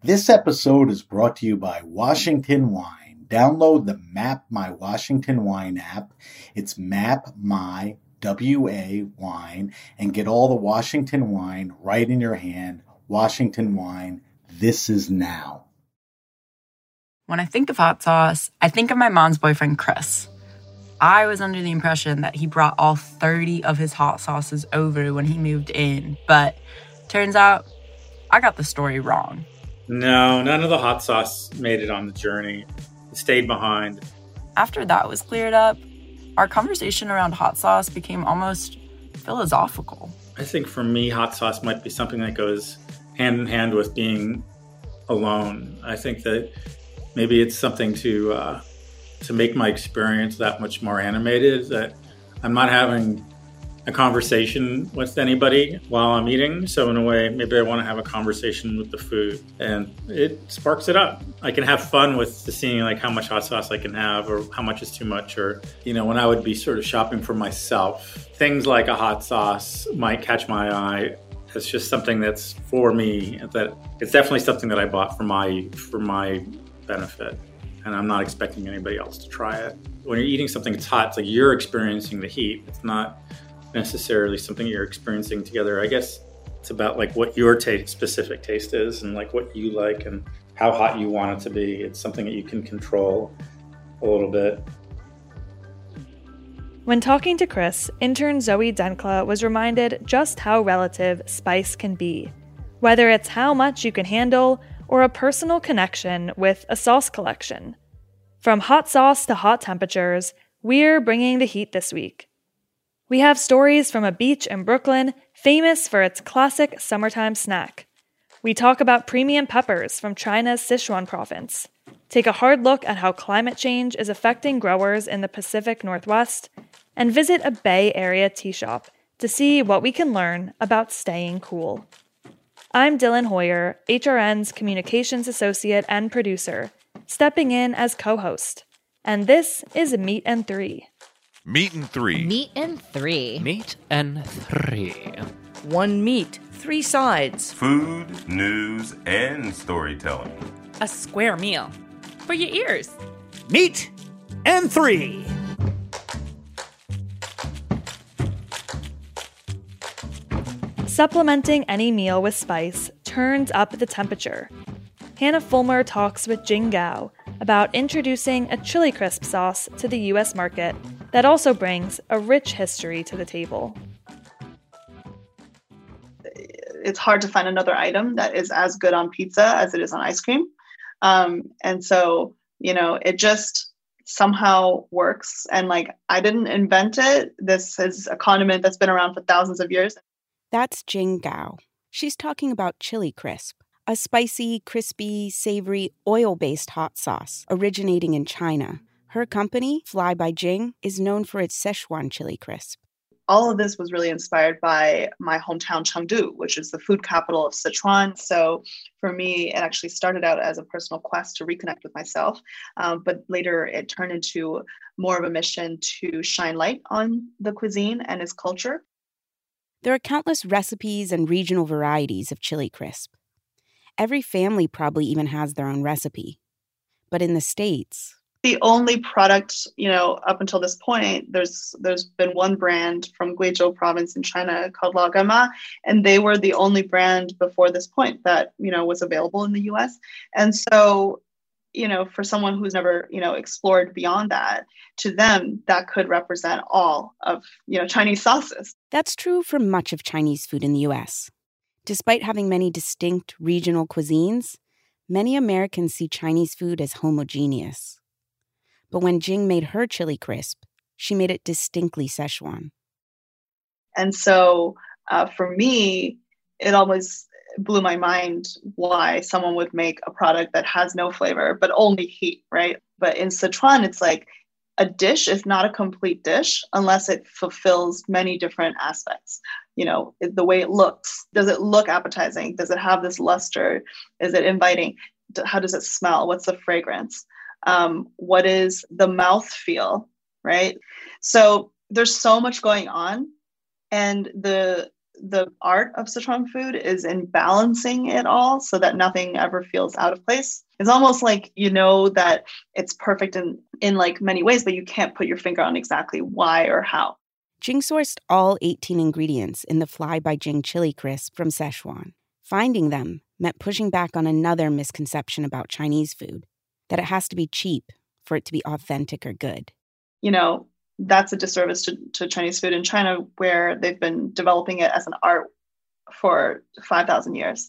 This episode is brought to you by Washington Wine. Download the Map My Washington Wine app. It's Map My WA Wine and get all the Washington wine right in your hand. Washington Wine, this is now. When I think of hot sauce, I think of my mom's boyfriend, Chris. I was under the impression that he brought all 30 of his hot sauces over when he moved in, but turns out I got the story wrong. No, none of the hot sauce made it on the journey. It stayed behind. After that was cleared up, our conversation around hot sauce became almost philosophical. I think for me, hot sauce might be something that goes hand in hand with being alone. I think that maybe it's something to make my experience that much more animated, that I'm not having a conversation with anybody while I'm eating. So in a way, maybe I want to have a conversation with the food, and it sparks it up. I can have fun with seeing like how much hot sauce I can have or how much is too much, or, you know, when I would be sort of shopping for myself, things like a hot sauce might catch my eye. It's just something that's for me, that it's definitely something that I bought for my benefit. And I'm not expecting anybody else to try it. When you're eating something that's hot, it's like you're experiencing the heat. It's not necessarily something you're experiencing together. I guess it's about like what your specific taste is and like what you like and how hot you want it to be. It's something that you can control a little bit. When talking to Chris, intern Zoe Denkla was reminded just how relative spice can be, whether it's how much you can handle or a personal connection with a sauce collection. From hot sauce to hot temperatures, we're bringing the heat this week. We have stories from a beach in Brooklyn famous for its classic summertime snack. We talk about premium peppers from China's Sichuan province, take a hard look at how climate change is affecting growers in the Pacific Northwest, and visit a Bay Area tea shop to see what we can learn about staying cool. I'm Dylan Hoyer, HRN's Communications Associate and Producer, stepping in as co-host. And this is Meat and Three. Meat and Three. Meat and Three. Meat and Three. One meat, three sides. Food, news, and storytelling. A square meal for your ears. Meat and Three. Supplementing any meal with spice turns up the temperature. Hannah Fulmer talks with Jing Gao about introducing a chili crisp sauce to the U.S. market that also brings a rich history to the table. It's hard to find another item that is as good on pizza as it is on ice cream. And so, you know, it just somehow works. And like, I didn't invent it. This is a condiment that's been around for thousands of years. That's Jing Gao. She's talking about Chili Crisp, a spicy, crispy, savory, oil-based hot sauce originating in China. Her company, Fly by Jing, is known for its Szechuan chili crisp. All of this was really inspired by my hometown, Chengdu, which is the food capital of Sichuan. So for me, it actually started out as a personal quest to reconnect with myself. But later it turned into more of a mission to shine light on the cuisine and its culture. There are countless recipes and regional varieties of chili crisp. Every family probably even has their own recipe. But in the States, the only product, you know, up until this point, there's been one brand from Guizhou province in China called La Gama, and they were the only brand before this point that, you know, was available in the US. And so, you know, for someone who's never, you know, explored beyond that, to them, that could represent all of, you know, Chinese sauces. That's true for much of Chinese food in the US. Despite having many distinct regional cuisines, many Americans see Chinese food as homogeneous. But when Jing made her chili crisp, she made it distinctly Szechuan. And so for me, it always blew my mind why someone would make a product that has no flavor, but only heat, right? But in Sichuan, it's like a dish is not a complete dish unless it fulfills many different aspects. You know, the way it looks. Does it look appetizing? Does it have this luster? Is it inviting? How does it smell? What's the fragrance? What is the mouth feel, right? So there's so much going on, and the the art of Sichuan food is in balancing it all so that nothing ever feels out of place. It's almost like you know that it's perfect in like many ways, but you can't put your finger on exactly why or how. Jing sourced all 18 ingredients in the Fly by Jing chili crisp from Szechuan. Finding them meant pushing back on another misconception about Chinese food, that it has to be cheap for it to be authentic or good. You know, that's a disservice to Chinese food in China, where they've been developing it as an art for 5,000 years.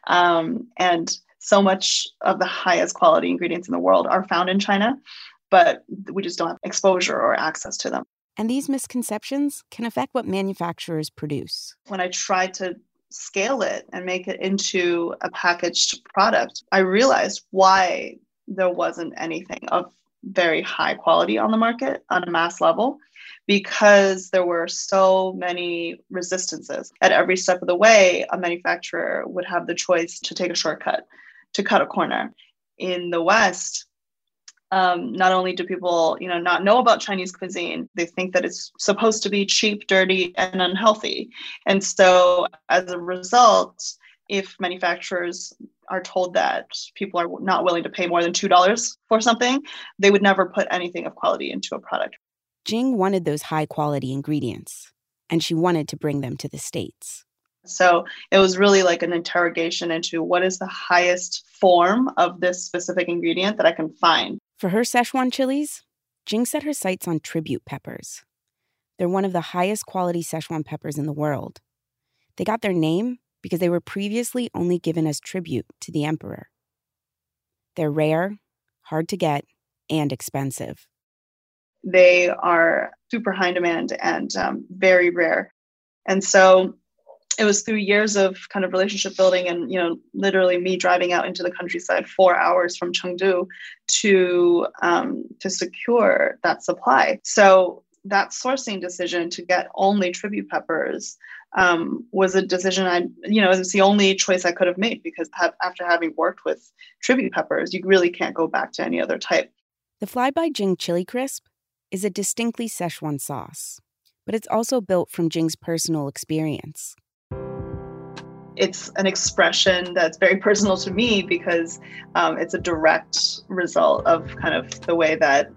And so much of the highest quality ingredients in the world are found in China, but we just don't have exposure or access to them. And these misconceptions can affect what manufacturers produce. When I tried to scale it and make it into a packaged product, I realized why there wasn't anything of very high quality on the market on a mass level, because there were so many resistances. At every step of the way, a manufacturer would have the choice to take a shortcut, to cut a corner. In the West, not only do people, not know about Chinese cuisine, they think that it's supposed to be cheap, dirty, and unhealthy. And so as a result, if manufacturers are told that people are not willing to pay more than $2 for something, they would never put anything of quality into a product. Jing wanted those high-quality ingredients, and she wanted to bring them to the States. So it was really like an interrogation into what is the highest form of this specific ingredient that I can find. For her Szechuan chilies, Jing set her sights on tribute peppers. They're one of the highest quality Szechuan peppers in the world. They got their name because they were previously only given as tribute to the emperor. They're rare, hard to get, and expensive. They are super high demand and very rare. And so it was through years of kind of relationship building and, literally me driving out into the countryside 4 hours from Chengdu to secure that supply. So that sourcing decision to get only tribute peppers was a decision it was the only choice I could have made, because after having worked with tribute peppers, you really can't go back to any other type. The Fly by Jing chili crisp is a distinctly Szechuan sauce, but it's also built from Jing's personal experience. It's an expression that's very personal to me because it's a direct result of kind of the way that,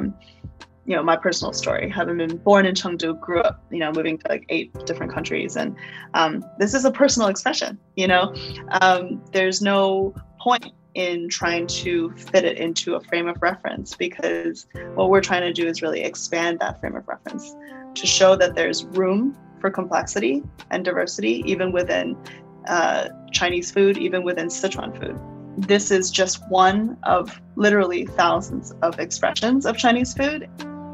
my personal story. Having been born in Chengdu, grew up, moving to like 8 different countries. And this is a personal expression, there's no point in trying to fit it into a frame of reference, because what we're trying to do is really expand that frame of reference to show that there's room for complexity and diversity, even within Chinese food, even within Sichuan food. This is just one of literally thousands of expressions of Chinese food.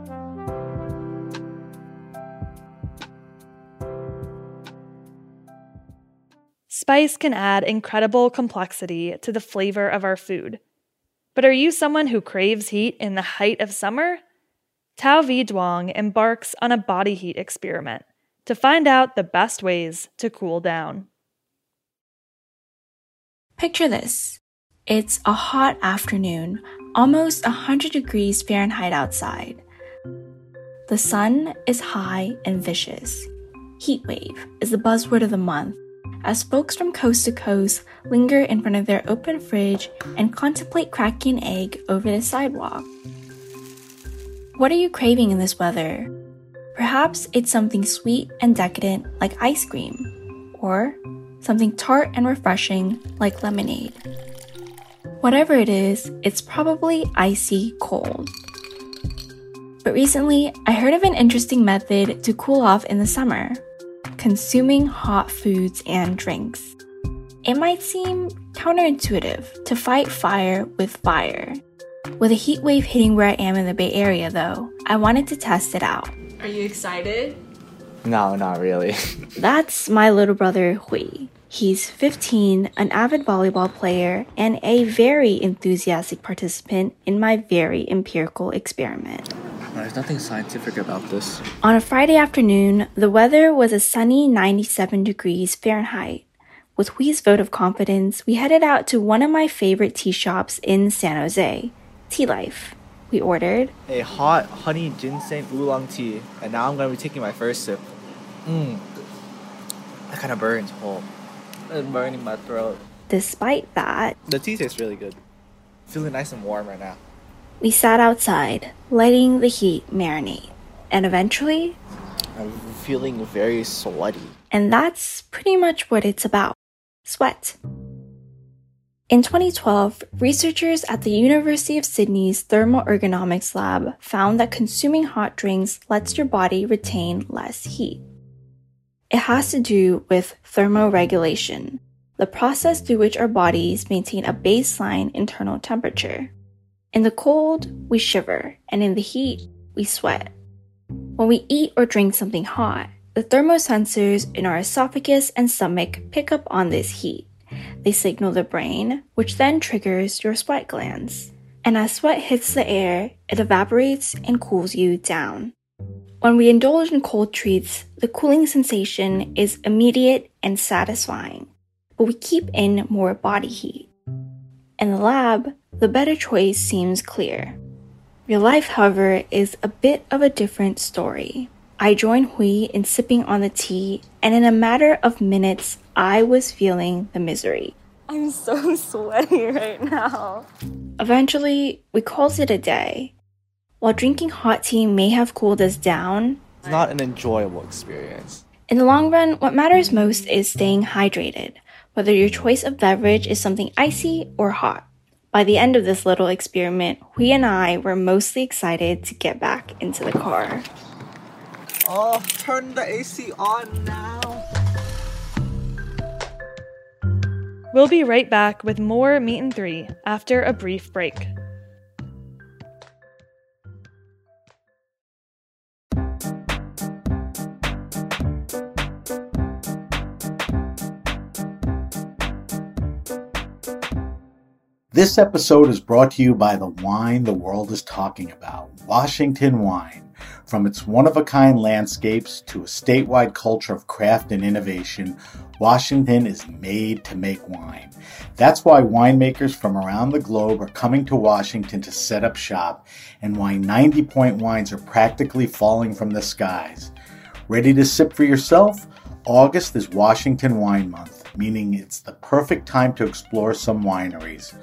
Spice can add incredible complexity to the flavor of our food. But are you someone who craves heat in the height of summer? Tao V. Duong embarks on a body heat experiment to find out the best ways to cool down. Picture this. It's a hot afternoon, almost 100 degrees Fahrenheit outside. The sun is high and vicious. Heat wave is the buzzword of the month, as folks from coast to coast linger in front of their open fridge and contemplate cracking an egg over the sidewalk. What are you craving in this weather? Perhaps it's something sweet and decadent like ice cream, or something tart and refreshing like lemonade. Whatever it is, it's probably icy cold. But recently, I heard of an interesting method to cool off in the summer: consuming hot foods and drinks. It might seem counterintuitive to fight fire with fire. With a heat wave hitting where I am in the Bay Area, though, I wanted to test it out. Are you excited? No, not really. That's my little brother, Hui. He's 15, an avid volleyball player, and a very enthusiastic participant in my very empirical experiment. There's nothing scientific about this. On a Friday afternoon, the weather was a sunny 97 degrees Fahrenheit. With Hui's vote of confidence, we headed out to one of my favorite tea shops in San Jose, Tea Life. We ordered a hot honey ginseng oolong tea, and now I'm going to be taking my first sip. That kind of burns. Oh, it's burning my throat. Despite that, the tea tastes really good. Feeling nice and warm right now. We sat outside, letting the heat marinate. And eventually, I'm feeling very sweaty. And that's pretty much what it's about. Sweat. In 2012, researchers at the University of Sydney's Thermoergonomics Lab found that consuming hot drinks lets your body retain less heat. It has to do with thermoregulation, the process through which our bodies maintain a baseline internal temperature. In the cold, we shiver, and in the heat, we sweat. When we eat or drink something hot, the thermosensors in our esophagus and stomach pick up on this heat. They signal the brain, which then triggers your sweat glands. And as sweat hits the air, it evaporates and cools you down. When we indulge in cold treats, the cooling sensation is immediate and satisfying, but we keep in more body heat. In the lab, the better choice seems clear. Real life, however, is a bit of a different story. I joined Hui in sipping on the tea, and in a matter of minutes, I was feeling the misery. I'm so sweaty right now. Eventually, we called it a day. While drinking hot tea may have cooled us down, it's not an enjoyable experience. In the long run, what matters most is staying hydrated, whether your choice of beverage is something icy or hot. By the end of this little experiment, Hui and I were mostly excited to get back into the car. Oh, turn the AC on now. We'll be right back with more Meat and Three after a brief break. This episode is brought to you by the wine the world is talking about, Washington Wine. From its one-of-a-kind landscapes to a statewide culture of craft and innovation, Washington is made to make wine. That's why winemakers from around the globe are coming to Washington to set up shop, and why 90-point wines are practically falling from the skies. Ready to sip for yourself? August is Washington Wine Month, meaning it's the perfect time to explore some wineries,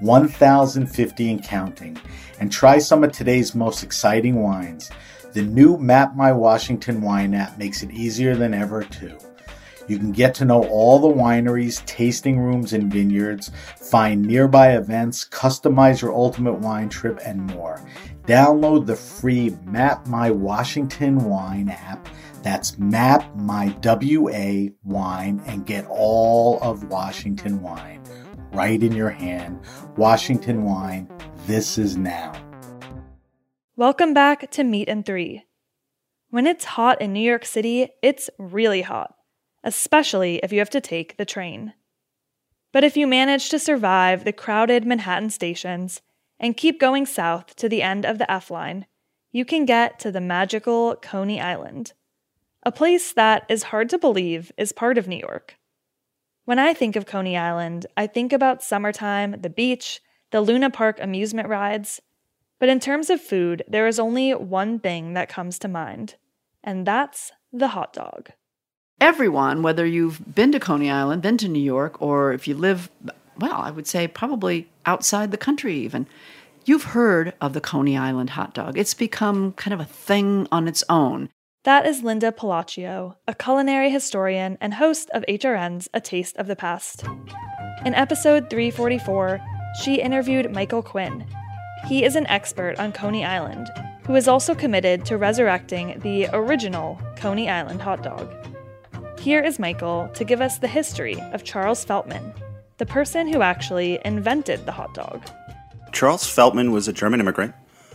1,050 and counting, and try some of today's most exciting wines. The new Map My Washington Wine app makes it easier than ever, too. You can get to know all the wineries, tasting rooms, and vineyards, find nearby events, customize your ultimate wine trip, and more. Download the free Map My Washington Wine app. That's Map My WA Wine, and get all of Washington wine right in your hand. Washington Wine, this is now. Welcome back to Meat and Three. When it's hot in New York City, it's really hot, especially if you have to take the train. But if you manage to survive the crowded Manhattan stations and keep going south to the end of the F line, you can get to the magical Coney Island, a place that is hard to believe is part of New York. When I think of Coney Island, I think about summertime, the beach, the Luna Park amusement rides. But in terms of food, there is only one thing that comes to mind, and that's the hot dog. Everyone, whether you've been to Coney Island, been to New York, or if you live, well, I would say probably outside the country even, you've heard of the Coney Island hot dog. It's become kind of a thing on its own. That is Linda Palacio, a culinary historian and host of HRN's A Taste of the Past. In episode 344, she interviewed Michael Quinn. He is an expert on Coney Island, who is also committed to resurrecting the original Coney Island hot dog. Here is Michael to give us the history of Charles Feltman, the person who actually invented the hot dog. Charles Feltman was a German immigrant.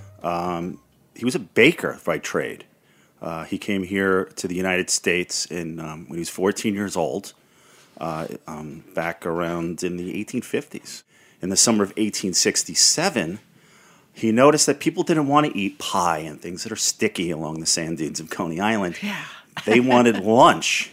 He was a baker by trade. He came here to the United States when he was 14 years old, back around in the 1850s. In the summer of 1867, he noticed that people didn't want to eat pie and things that are sticky along the sand dunes of Coney Island. Yeah. They wanted lunch.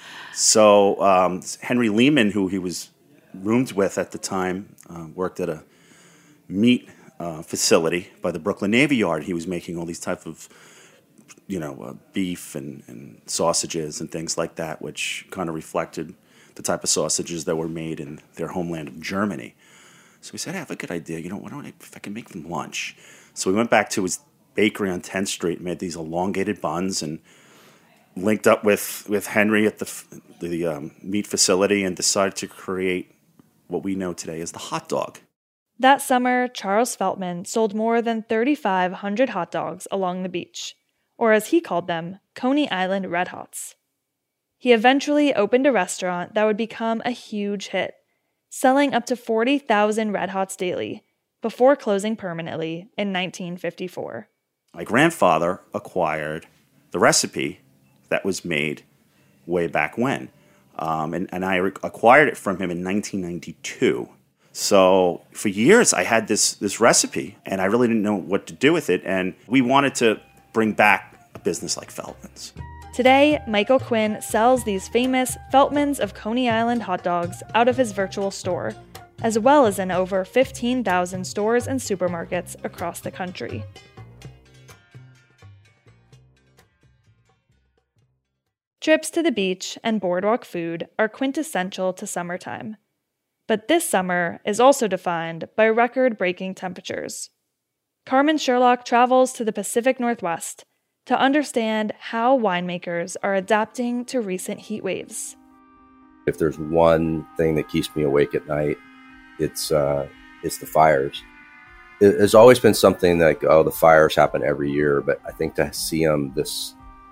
So Henry Lehman, who he was roomed with at the time, worked at a meat facility by the Brooklyn Navy Yard. He was making all these type of beef and sausages and things like that, which kind of reflected the type of sausages that were made in their homeland of Germany. So we said, I have a good idea. If I can make them lunch? So we went back to his bakery on 10th Street, made these elongated buns, and linked up with Henry at the meat facility and decided to create what we know today as the hot dog. That summer, Charles Feltman sold more than 3,500 hot dogs along the beach, or as he called them, Coney Island Red Hots. He eventually opened a restaurant that would become a huge hit, selling up to 40,000 Red Hots daily, before closing permanently in 1954. My grandfather acquired the recipe that was made way back when, and I acquired it from him in 1992. So for years I had this recipe, and I really didn't know what to do with it, and we wanted to bring back a business like Feltman's. Today, Michael Quinn sells these famous Feltman's of Coney Island hot dogs out of his virtual store, as well as in over 15,000 stores and supermarkets across the country. Trips to the beach and boardwalk food are quintessential to summertime. But this summer is also defined by record-breaking temperatures. Carmen Sherlock travels to the Pacific Northwest to understand how winemakers are adapting to recent heat waves. If there's one thing that keeps me awake at night, it's the fires. It's always been something like, the fires happen every year, but I think to see them this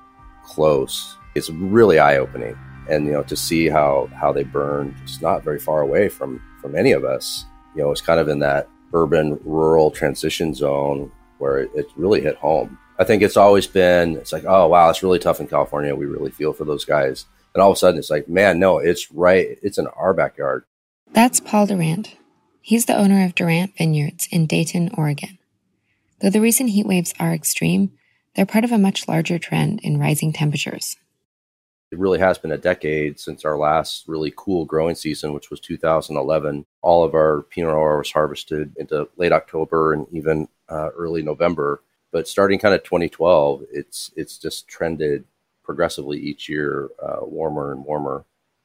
close, it's really eye-opening. And, to see how they burn, it's not very far away from any of us. It's kind of in that urban-rural transition zone where it really hit home. I think it's always been, it's like, oh, wow, it's really tough in California. We really feel for those guys. And all of a sudden, it's like, man, no, it's right. It's in our backyard. That's Paul Durant. He's the owner of Durant Vineyards in Dayton, Oregon. Though the recent heat waves are extreme, they're part of a much larger trend in rising temperatures. It really has been a decade since our last really cool growing season, which was 2011. All of our Pinot Noir was harvested into late October and even early November. But starting kind of 2012, it's just trended progressively each year, warmer and warmer.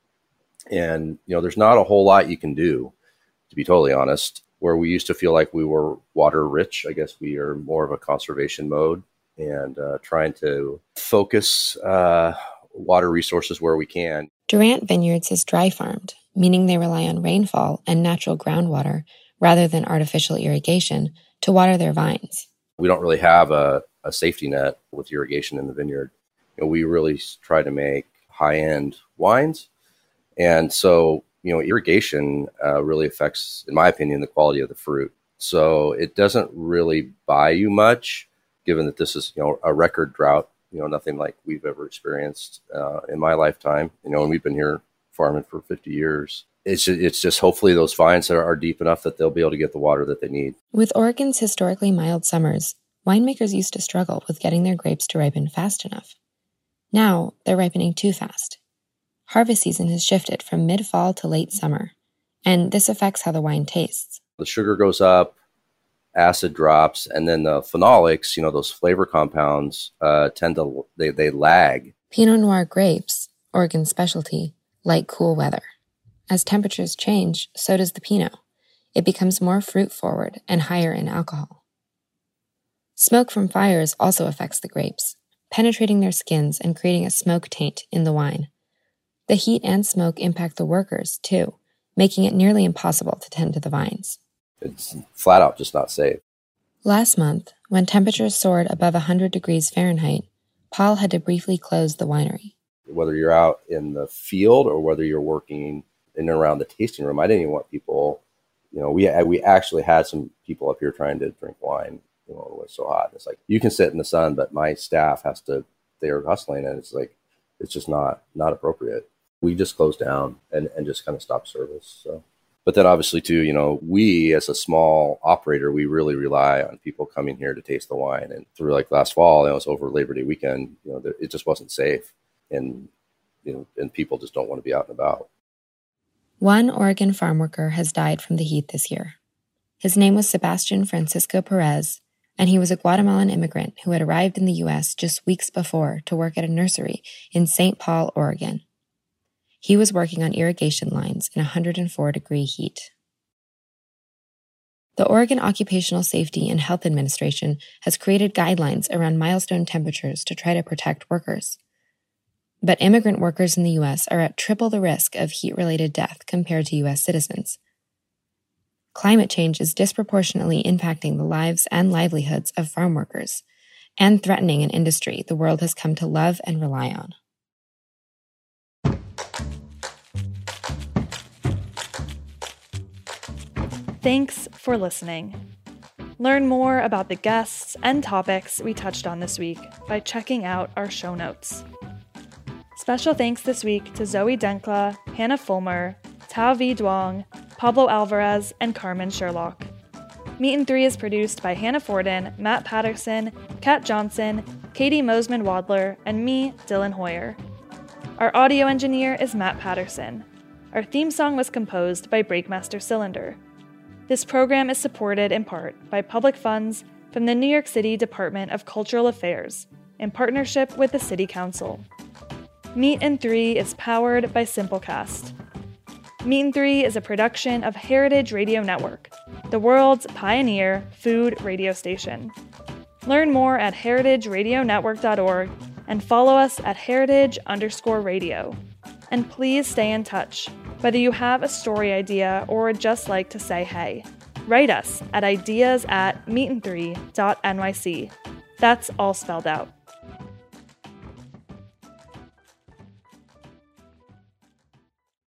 And, there's not a whole lot you can do, to be totally honest. Where we used to feel like we were water rich, I guess we are more of a conservation mode and trying to focus water resources where we can. Durant Vineyards is dry farmed, meaning they rely on rainfall and natural groundwater rather than artificial irrigation to water their vines. We don't really have a safety net with irrigation in the vineyard. We really try to make high-end wines. And so, irrigation really affects, in my opinion, the quality of the fruit. So it doesn't really buy you much, given that this is, a record drought, nothing like we've ever experienced in my lifetime, and we've been here farming for 50 years. It's just hopefully those vines are deep enough that they'll be able to get the water that they need. With Oregon's historically mild summers, winemakers used to struggle with getting their grapes to ripen fast enough. Now, they're ripening too fast. Harvest season has shifted from mid-fall to late summer, and this affects how the wine tastes. The sugar goes up, acid drops, and then the phenolics, those flavor compounds, they lag. Pinot Noir grapes, Oregon's specialty, like cool weather. As temperatures change, so does the Pinot. It becomes more fruit-forward and higher in alcohol. Smoke from fires also affects the grapes, penetrating their skins and creating a smoke taint in the wine. The heat and smoke impact the workers, too, making it nearly impossible to tend to the vines. It's flat out just not safe. Last month, when temperatures soared above 100 degrees Fahrenheit, Paul had to briefly close the winery. Whether you're out in the field or whether you're working in and around the tasting room, I didn't even want people, we actually had some people up here trying to drink wine, it was so hot. It's like, you can sit in the sun, but my staff they're hustling, and it's like, it's just not appropriate. We just closed down and just kind of stopped service. So, but then obviously too, we as a small operator, we really rely on people coming here to taste the wine. And through like last fall, it was over Labor Day weekend, it just wasn't safe. And, and people just don't want to be out and about. One Oregon farm worker has died from the heat this year. His name was Sebastian Francisco Perez, and he was a Guatemalan immigrant who had arrived in the U.S. just weeks before to work at a nursery in St. Paul, Oregon. He was working on irrigation lines in 104-degree heat. The Oregon Occupational Safety and Health Administration has created guidelines around milestone temperatures to try to protect workers. But immigrant workers in the U.S. are at triple the risk of heat-related death compared to U.S. citizens. Climate change is disproportionately impacting the lives and livelihoods of farm workers and threatening an industry the world has come to love and rely on. Thanks for listening. Learn more about the guests and topics we touched on this week by checking out our show notes. Special thanks this week to Zoe Denkla, Hannah Fulmer, Tao V. Duong, Pablo Alvarez, and Carmen Sherlock. Meet and Three is produced by Hannah Forden, Matt Patterson, Kat Johnson, Katie Mosman-Wadler, and me, Dylan Hoyer. Our audio engineer is Matt Patterson. Our theme song was composed by Breakmaster Cylinder. This program is supported in part by public funds from the New York City Department of Cultural Affairs in partnership with the City Council. Meet and Three is powered by Simplecast. Meet and Three is a production of Heritage Radio Network, the world's pioneer food radio station. Learn more at heritageradionetwork.org and follow us at heritage_radio. And please stay in touch, whether you have a story idea or would just like to say hey. Write us at ideas@meetand3.nyc. That's all spelled out.